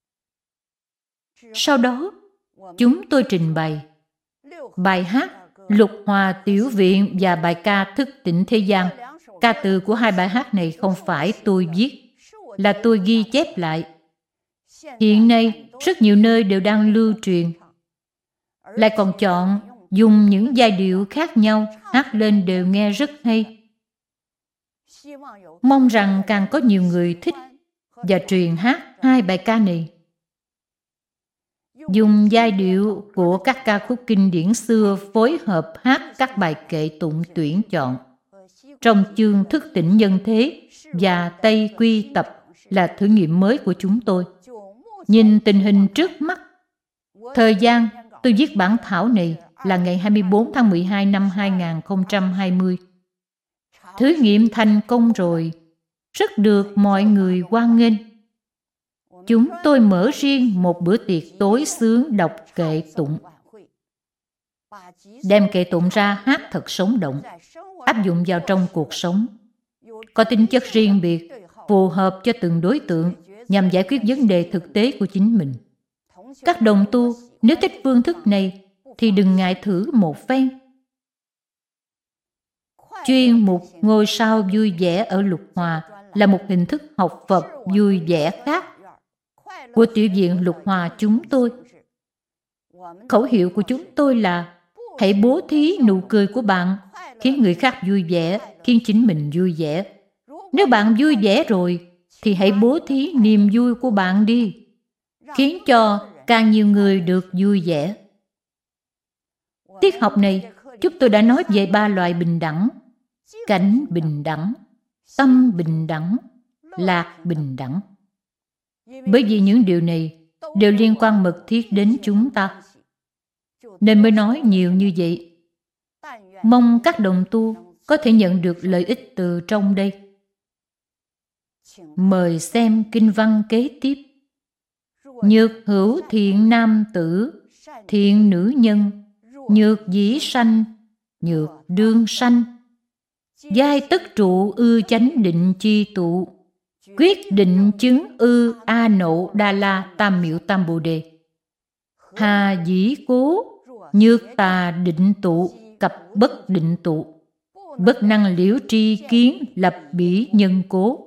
Sau đó, chúng tôi trình bày bài hát Lục Hòa Tiểu Viện và bài ca Thức Tỉnh Thế Gian. Ca từ của hai bài hát này không phải tôi viết, là tôi ghi chép lại. Hiện nay, rất nhiều nơi đều đang lưu truyền, lại còn chọn dùng những giai điệu khác nhau hát lên đều nghe rất hay. Mong rằng càng có nhiều người thích và truyền hát hai bài ca này. Dùng giai điệu của các ca khúc kinh điển xưa phối hợp hát các bài kệ tụng tuyển chọn. Trong chương Thức Tỉnh Nhân Thế và Tây Quy Tập là thử nghiệm mới của chúng tôi. Nhìn tình hình trước mắt, thời gian tôi viết bản thảo này là ngày hai mươi bốn tháng mười hai năm hai nghìn không trăm hai mươi. Thử nghiệm thành công rồi, rất được mọi người hoan nghênh. Chúng tôi mở riêng một bữa tiệc tối xướng đọc kệ tụng. Đem kệ tụng ra hát thật sống động, áp dụng vào trong cuộc sống. Có tính chất riêng biệt, phù hợp cho từng đối tượng nhằm giải quyết vấn đề thực tế của chính mình. Các đồng tu nếu thích phương thức này thì đừng ngại thử một phen. Chuyên mục Ngôi sao vui vẻ ở Lục Hòa là một hình thức học Phật vui vẻ khác của tiểu viện Lục Hòa chúng tôi. Khẩu hiệu của chúng tôi là hãy bố thí nụ cười của bạn, khiến người khác vui vẻ, khiến chính mình vui vẻ. Nếu bạn vui vẻ rồi, thì hãy bố thí niềm vui của bạn đi, khiến cho càng nhiều người được vui vẻ. Tiết học này, chúng tôi đã nói về ba loại bình đẳng: cảnh bình đẳng, tâm bình đẳng, lạc bình đẳng. Bởi vì những điều này đều liên quan mật thiết đến chúng ta, nên mới nói nhiều như vậy. Mong các đồng tu có thể nhận được lợi ích từ trong đây. Mời xem kinh văn kế tiếp. Nhược hữu thiện nam tử, thiện nữ nhân, nhược dĩ sanh, nhược đương sanh. Giai tất trụ ư chánh định chi tụ, quyết định chứng ư a nộ đa la tam miệu tam bồ đề. Hà dĩ cố, nhược tà định tụ, cập bất định tụ. Bất năng liễu tri kiến, lập bỉ nhân cố.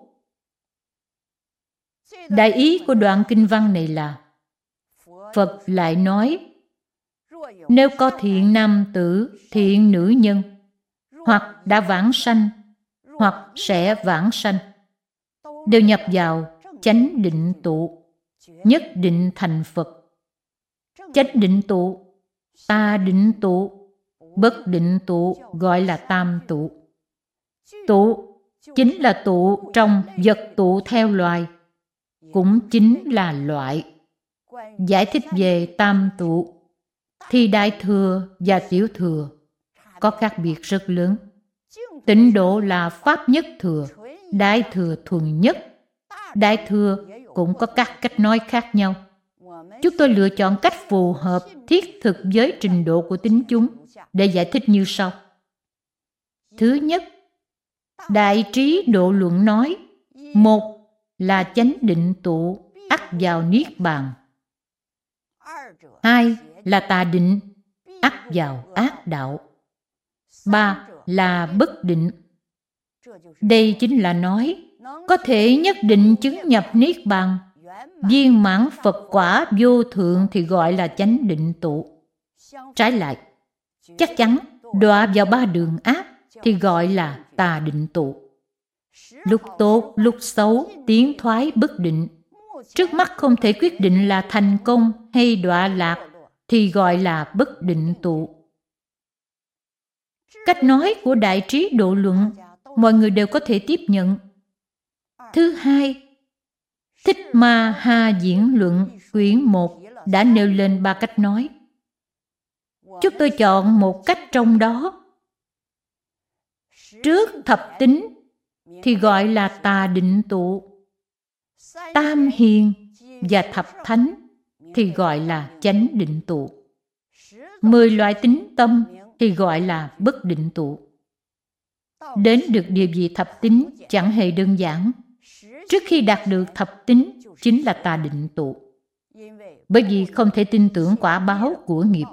Đại ý của đoạn kinh văn này là Phật lại nói, nếu có thiện nam tử, thiện nữ nhân, hoặc đã vãng sanh, hoặc sẽ vãng sanh, đều nhập vào chánh định tụ, nhất định thành Phật. Chánh định tụ, tà định tụ, bất định tụ gọi là tam tụ. Tụ chính là tụ trong vật tụ theo loài, cũng chính là loại. Giải thích về tam tụ thì đại thừa và tiểu thừa có khác biệt rất lớn. Tịnh độ là pháp nhất thừa, đại thừa thuần nhất. Đại thừa cũng có các cách nói khác nhau. Chúng tôi lựa chọn cách phù hợp thiết thực với trình độ của tín chúng để giải thích như sau. Thứ nhất, Đại Trí Độ Luận nói, một là chánh định tụ ắt vào niết bàn, hai là tà định ắt vào ác đạo, ba là bất định. Đây chính là nói có thể nhất định chứng nhập niết bàn, viên mãn Phật quả vô thượng thì gọi là chánh định tụ. Trái lại, chắc chắn đọa vào ba đường ác thì gọi là tà định tụ. Lúc tốt, lúc xấu, tiến thoái bất định, trước mắt không thể quyết định là thành công hay đọa lạc thì gọi là bất định tụ. Cách nói của Đại Trí Độ Luận mọi người đều có thể tiếp nhận. Thứ hai, Thích Ma Ha Diễn Luận quyển một đã nêu lên ba cách nói. Chúng tôi chọn một cách trong đó. Trước thập tính thì gọi là tà định tụ. Tam hiền và thập thánh thì gọi là chánh định tụ. Mười loại tính tâm thì gọi là bất định tụ. Đến được địa vị thập tính chẳng hề đơn giản. Trước khi đạt được thập tính chính là tà định tụ. Bởi vì không thể tin tưởng quả báo của nghiệp.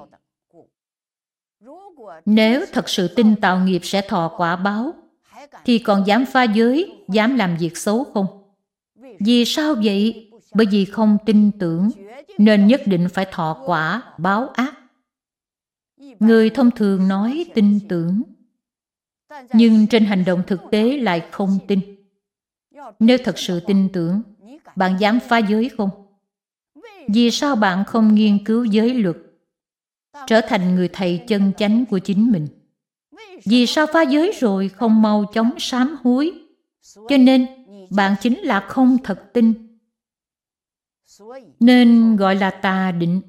Nếu thật sự tin tạo nghiệp sẽ thọ quả báo, thì còn dám phá giới, dám làm việc xấu không? Vì sao vậy? Bởi vì không tin tưởng, nên nhất định phải thọ quả báo ác. Người thông thường nói tin tưởng, nhưng trên hành động thực tế lại không tin. Nếu thật sự tin tưởng, bạn dám phá giới không? Vì sao bạn không nghiên cứu giới luật, trở thành người thầy chân chánh của chính mình? Vì sao phá giới rồi không mau chóng sám hối? Cho nên bạn chính là không thật tin, nên gọi là tà định.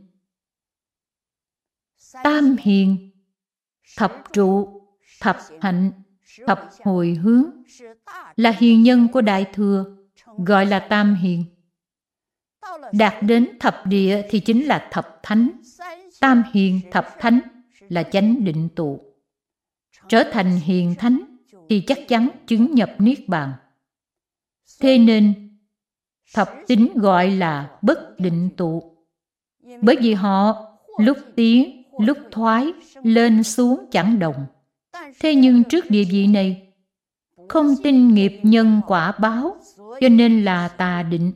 Tam hiền, thập trụ, thập hạnh, thập hồi hướng là hiền nhân của Đại Thừa, gọi là tam hiền. Đạt đến thập địa thì chính là thập thánh. Tam hiền thập thánh là chánh định tụ. Trở thành hiền thánh thì chắc chắn chứng nhập niết bàn. Thế nên thập tính gọi là bất định tụ, bởi vì họ lúc tiến, lúc thoái, lên xuống chẳng đồng. Thế nhưng trước địa vị này, không tin nghiệp nhân quả báo, cho nên là tà định.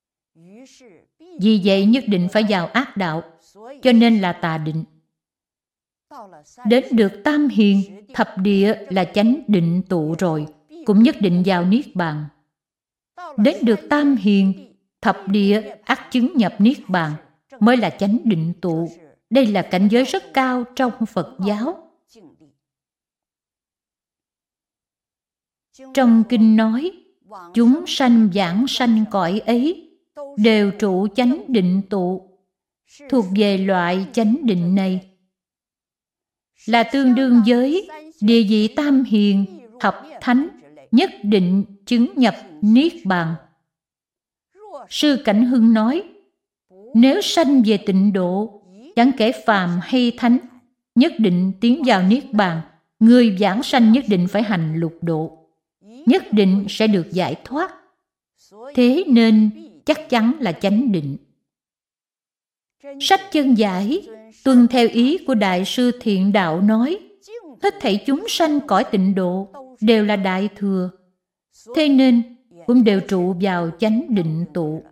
Vì vậy nhất định phải vào ác đạo, cho nên là tà định. Đến được tam hiền, thập địa là chánh định tụ rồi, cũng nhất định vào niết bàn. Đến được tam hiền, thập địa ắt chứng nhập niết bàn mới là chánh định tụ. Đây là cảnh giới rất cao trong Phật giáo. Trong kinh nói, chúng sanh vãng sanh cõi ấy đều trụ chánh định tụ, thuộc về loại chánh định này, là tương đương với địa vị tam hiền, thập thánh, nhất định chứng nhập niết bàn. Sư Cảnh Hưng nói, nếu sanh về tịnh độ, chẳng kể phàm hay thánh, nhất định tiến vào niết bàn. Người vãng sanh nhất định phải hành lục độ, nhất định sẽ được giải thoát. Thế nên chắc chắn là chánh định. Sách Chân Giải tuân theo ý của Đại sư Thiện Đạo nói, hết thảy chúng sanh cõi tịnh độ đều là Đại Thừa, thế nên cũng đều trụ vào chánh định tụ.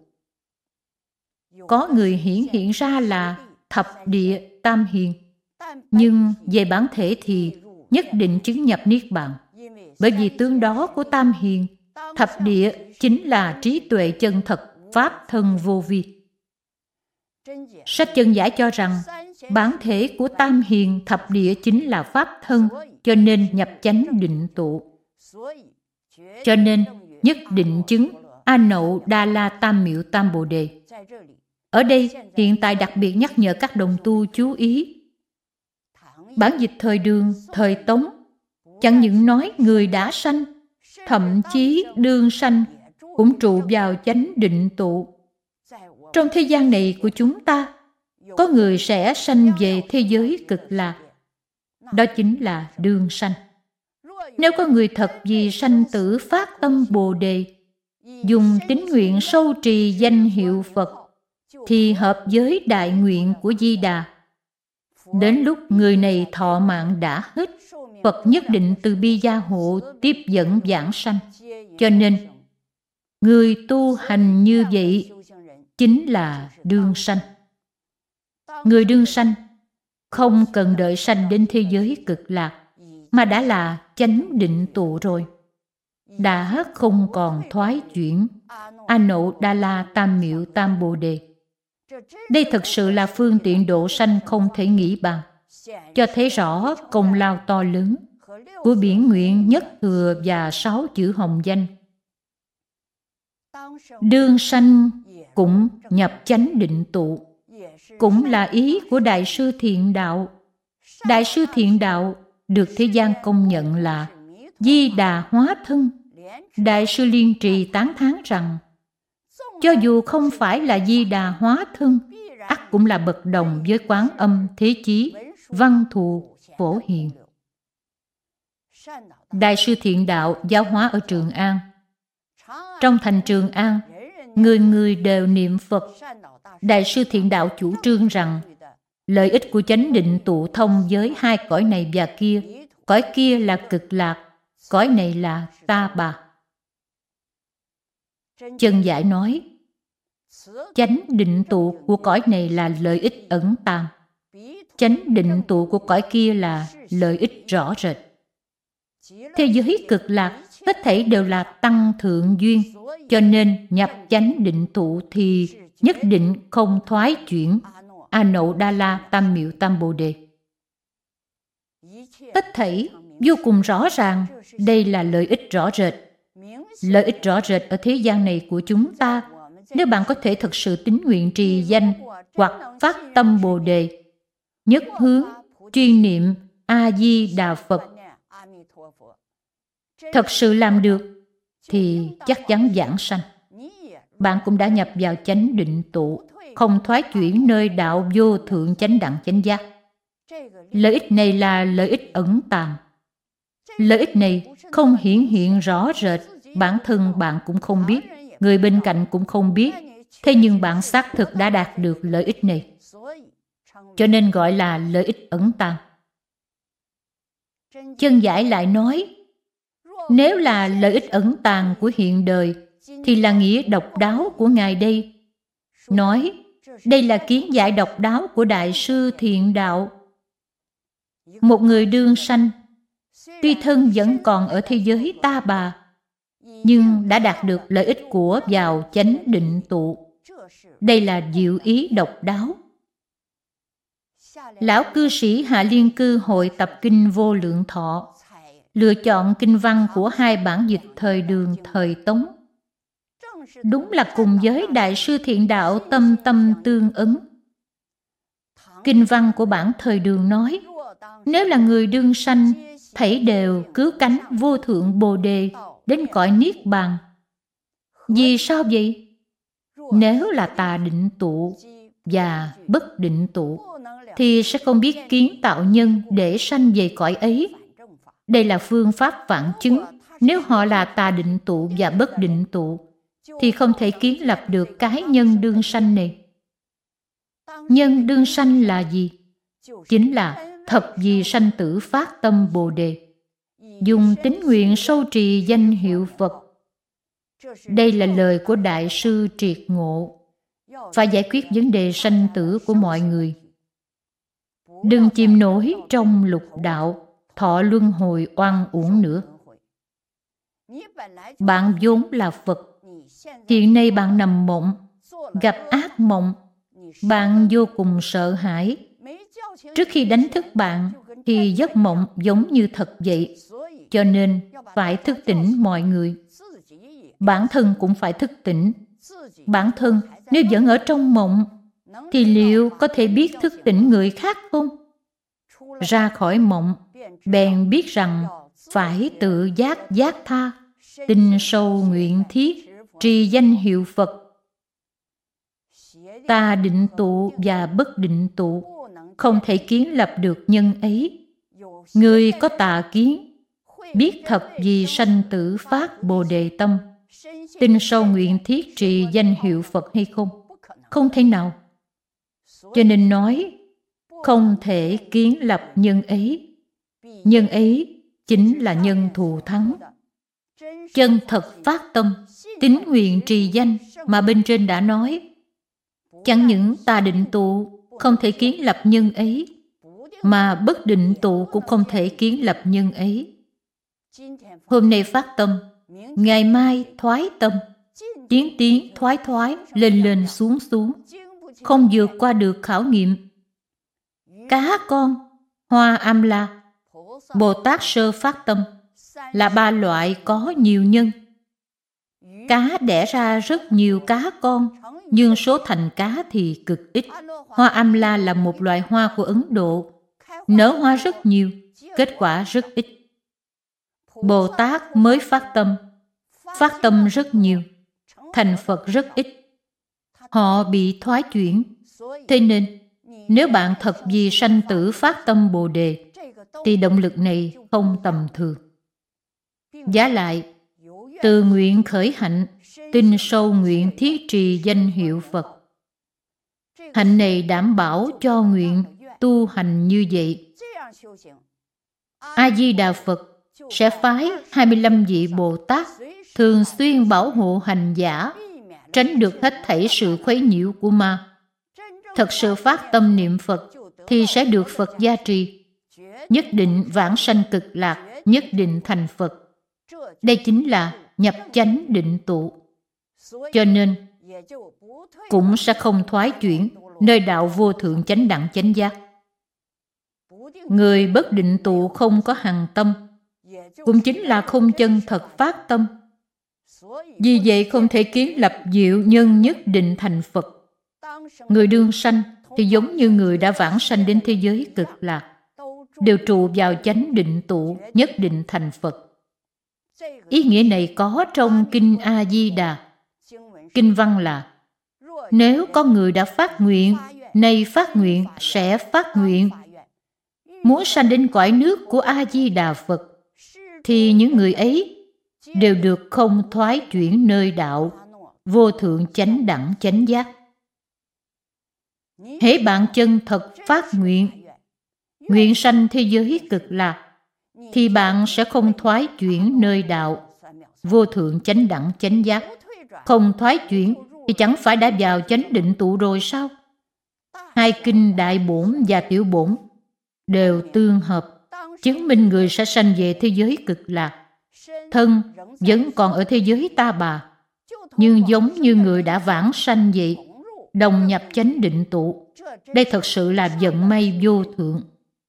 Có người hiển hiện ra là thập địa tam hiền, nhưng về bản thể thì nhất định chứng nhập niết bàn. Bởi vì tướng đó của tam hiền, thập địa chính là trí tuệ chân thật, pháp thân vô vi. Sách Chân Giải cho rằng bản thể của tam hiền thập địa chính là pháp thân, cho nên nhập chánh định tụ. Cho nên nhất định chứng A Nậu Đa La Tam Miệu Tam Bồ Đề. Ở đây hiện tại đặc biệt nhắc nhở các đồng tu chú ý. Bản dịch thời Đường, thời Tống chẳng những nói người đã sanh, thậm chí đương sanh cũng trụ vào chánh định tụ. Trong thế gian này của chúng ta, có người sẽ sanh về thế giới cực lạc, đó chính là đương sanh. Nếu có người thật vì sanh tử phát tâm Bồ Đề, dùng tín nguyện sâu trì danh hiệu Phật, thì hợp với đại nguyện của Di Đà. Đến lúc người này thọ mạng đã hết, Phật nhất định từ bi gia hộ tiếp dẫn vãng sanh. Cho nên, người tu hành như vậy chính là đương sanh. Người đương sanh không cần đợi sanh đến thế giới cực lạc, mà đã là chánh định tụ rồi, đã không còn thoái chuyển. A Nậu Đa La Tam Miệu Tam Bồ Đề. Đây thật sự là phương tiện độ sanh không thể nghĩ bằng, cho thấy rõ công lao to lớn của biển nguyện nhất thừa và sáu chữ hồng danh. Đương sanh cũng nhập chánh định tụ, cũng là ý của Đại sư Thiện Đạo. Đại sư Thiện Đạo được thế gian công nhận là Di Đà hóa thân. Đại sư Liên Trì tán thán rằng, cho dù không phải là Di Đà hóa thân, ắt cũng là bậc đồng với Quán Âm Thế Chí, Văn Thù Phổ Hiền. Đại sư Thiện Đạo giáo hóa ở Trường An. Trong thành Trường An, người người đều niệm Phật. Đại sư Thiện Đạo chủ trương rằng lợi ích của chánh định tụ thông với hai cõi này và kia. Cõi kia là Cực Lạc, cõi này là Ta Bà. Chân Giải nói, chánh định tụ của cõi này là lợi ích ẩn tàng, chánh định tụ của cõi kia là lợi ích rõ rệt. Thế giới Cực Lạc tất thảy đều là tăng thượng duyên, cho nên nhập chánh định tụ thì nhất định không thoái chuyển A Nậu Đa La Tam Miệu Tam Bồ Đề. Tất thảy vô cùng rõ ràng, đây là lợi ích rõ rệt. Lợi ích rõ rệt ở thế gian này của chúng ta, nếu bạn có thể thực sự tín nguyện trì danh hoặc phát tâm Bồ Đề, nhất hướng chuyên niệm A Di Đà Phật, thật sự làm được thì chắc chắn giảng sanh. Bạn cũng đã nhập vào chánh định tụ, không thoái chuyển nơi đạo vô thượng chánh đẳng chánh giác. Lợi ích này là lợi ích ẩn tàng. Lợi ích này không hiển hiện rõ rệt, bản thân bạn cũng không biết, người bên cạnh cũng không biết. Thế nhưng bạn xác thực đã đạt được lợi ích này, cho nên gọi là lợi ích ẩn tàng. Chân Giải lại nói, nếu là lợi ích ẩn tàng của hiện đời, thì là nghĩa độc đáo của Ngài đây. Nói, đây là kiến giải độc đáo của Đại sư Thiện Đạo. Một người đương sanh, tuy thân vẫn còn ở thế giới Ta Bà, nhưng đã đạt được lợi ích của vào chánh định tụ. Đây là diệu ý độc đáo. Lão cư sĩ Hạ Liên Cư hội tập kinh Vô Lượng Thọ, lựa chọn kinh văn của hai bản dịch thời Đường thời Tống. Đúng là cùng với Đại sư Thiện Đạo tâm tâm tương ứng. Kinh văn của bản thời Đường nói, nếu là người đương sanh, thảy đều cứu cánh vô thượng Bồ Đề đến cõi Niết Bàn. Vì sao vậy? Nếu là tà định tụ và bất định tụ, thì sẽ không biết kiến tạo nhân để sanh về cõi ấy. Đây là phương pháp phản chứng. Nếu họ là tà định tụ và bất định tụ, thì không thể kiến lập được cái nhân đương sanh này. Nhân đương sanh là gì? Chính là thập vì sanh tử phát tâm Bồ Đề, dùng tín nguyện sâu trì danh hiệu Phật. Đây là lời của Đại sư Triệt Ngộ, phải giải quyết vấn đề sanh tử của mọi người. Đừng chìm nổi trong lục đạo, thọ luân hồi oan uổng nữa. Bạn vốn là Phật, hiện nay bạn nằm mộng, gặp ác mộng, bạn vô cùng sợ hãi. Trước khi đánh thức bạn thì giấc mộng giống như thật vậy, cho nên phải thức tỉnh mọi người. Bản thân cũng phải thức tỉnh. Bản thân nếu vẫn ở trong mộng thì liệu có thể biết thức tỉnh người khác không? Ra khỏi mộng, bèn biết rằng phải tự giác giác tha, tin sâu nguyện thiết, trì danh hiệu Phật. Ta định tụ và bất định tụ không thể kiến lập được nhân ấy. Người có tà kiến, biết thật vì sanh tử phát Bồ Đề tâm, tin sâu nguyện thiết trì danh hiệu Phật hay không? Không thể nào. Cho nên nói, không thể kiến lập nhân ấy. Nhân ấy chính là nhân thù thắng. Chân thật phát tâm, tín nguyện trì danh mà bên trên đã nói. Chẳng những tà định tụ không thể kiến lập nhân ấy, mà bất định tụ cũng không thể kiến lập nhân ấy. Hôm nay phát tâm, ngày mai thoái tâm, tiến tiến thoái thoái, lên lên xuống xuống, không vượt qua được khảo nghiệm. Cá con, Hoa Âm La, Bồ Tát sơ phát tâm là ba loại có nhiều nhân. Cá đẻ ra rất nhiều cá con, nhưng số thành cá thì cực ít. Hoa Âm La là một loại hoa của Ấn Độ, nở hoa rất nhiều, kết quả rất ít. Bồ Tát mới phát tâm. Phát tâm rất nhiều, thành Phật rất ít. Họ bị thoái chuyển. Thế nên, nếu bạn thật vì sanh tử phát tâm Bồ Đề, thì động lực này không tầm thường. Giá lại, từ nguyện khởi hạnh, tin sâu nguyện thiết trì danh hiệu Phật. Hạnh này đảm bảo cho nguyện tu hành như vậy. A-di-đà Phật sẽ phái hai mươi lăm vị Bồ Tát thường xuyên bảo hộ hành giả, tránh được hết thảy sự khuấy nhiễu của ma. Thật sự phát tâm niệm Phật thì sẽ được Phật gia trì, nhất định vãng sanh cực lạc, nhất định thành Phật. Đây chính là nhập chánh định tụ. Cho nên cũng sẽ không thoái chuyển nơi đạo vô thượng chánh đẳng chánh giác. Người bất định tụ không có hằng tâm, cũng chính là không chân thật phát tâm. Vì vậy không thể kiến lập diệu nhân nhất định thành Phật. Người đương sanh thì giống như người đã vãng sanh đến thế giới cực lạc, đều trụ vào chánh định tụ, nhất định thành Phật. Ý nghĩa này có trong Kinh A-di-đà. Kinh văn là: nếu có người đã phát nguyện, nay phát nguyện, sẽ phát nguyện, muốn sanh đến cõi nước của A-di-đà Phật, thì những người ấy đều được không thoái chuyển nơi đạo vô thượng chánh đẳng chánh giác. Hễ bạn chân thật phát nguyện, nguyện sanh thế giới cực lạc, thì bạn sẽ không thoái chuyển nơi đạo vô thượng chánh đẳng chánh giác. Không thoái chuyển thì chẳng phải đã vào chánh định tụ rồi sao? Hai kinh Đại Bổn và Tiểu Bổn đều tương hợp, chứng minh người sẽ sanh về thế giới cực lạc. Thân vẫn còn ở thế giới ta bà, nhưng giống như người đã vãng sanh vậy, đồng nhập chánh định tụ. Đây thật sự là vận may vô thượng.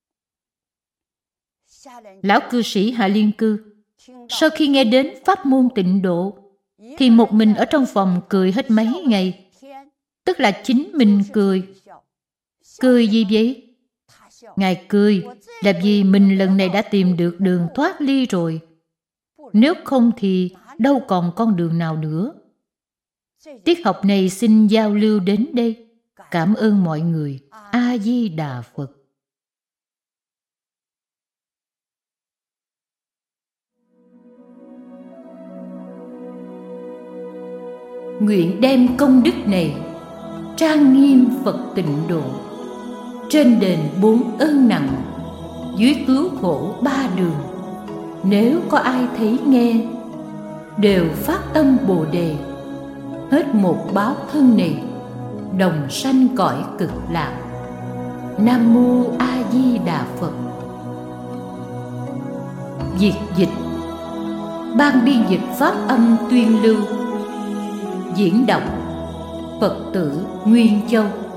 Lão cư sĩ Hạ Liên Cư sau khi nghe đến pháp môn tịnh độ thì một mình ở trong phòng cười hết mấy ngày. Tức là chính mình cười. Cười gì vậy? Ngài cười là vì mình lần này đã tìm được đường thoát ly rồi. Nếu không thì đâu còn con đường nào nữa. Tiết học này xin giao lưu đến đây. Cảm ơn mọi người. A-di-đà Phật. Nguyện đem công đức này trang nghiêm Phật tịnh độ, trên đền bốn ơn nặng, dưới cứu khổ ba đường. Nếu có ai thấy nghe, đều phát tâm Bồ Đề, hết một báo thân này, đồng sanh cõi cực lạc. Nam Mô A Di Đà Phật. Việt dịch. Ban biên dịch pháp âm tuyên lưu. Diễn đọc Phật tử Nguyên Châu.